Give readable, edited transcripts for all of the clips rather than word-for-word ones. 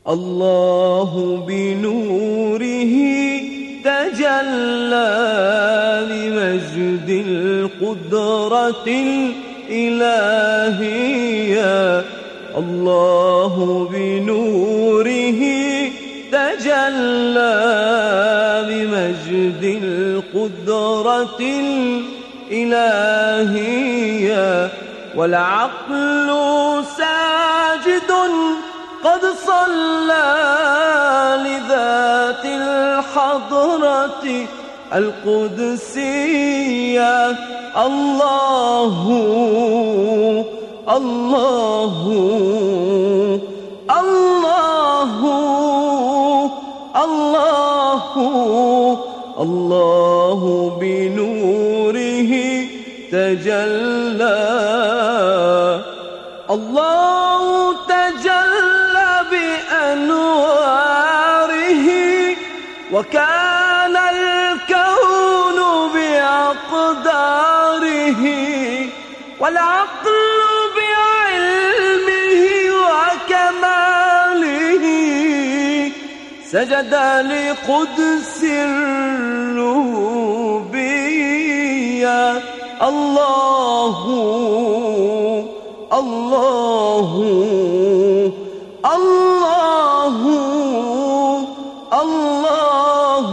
الله بنوره تجلى لمجد القدرة الإلهية. الله بنوره تجلى لمجد القدرة الإلهية. والعقل ساجد قد صلى لذات الحضرة القدسية. الله الله الله الله الله بنوره تجلى. الله تجلى بأنواره وكان الكون بأقداره. والعقل بعلمه وكماله سجد لقدس الربوبية. الله الله الله الله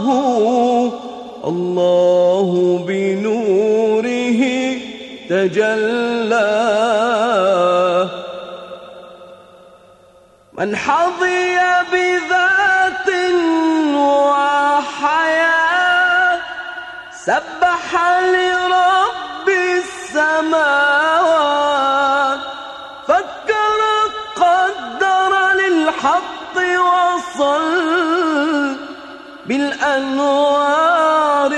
الله بنوره تجلى. من حظي بذات وحياة سبح لرب السماوات. فكر قدر للحق وصل بالأنوار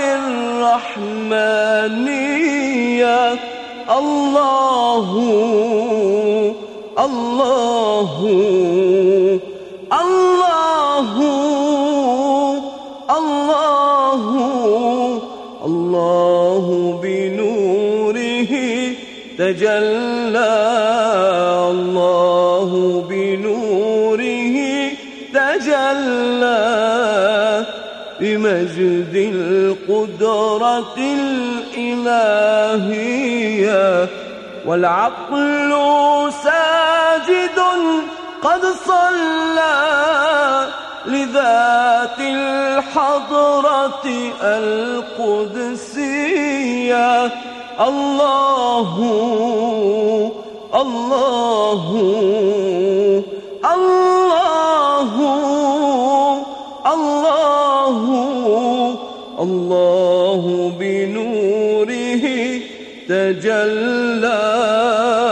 الرحمانية. الله الله الله الله الله بنوره تجلى. الله بنوره تجلى بمجد القدرة الإلهية. والعقل ساجد قد صلى لذات الحضرة القدسية. الله الله الله الله الله بنوره تجلى.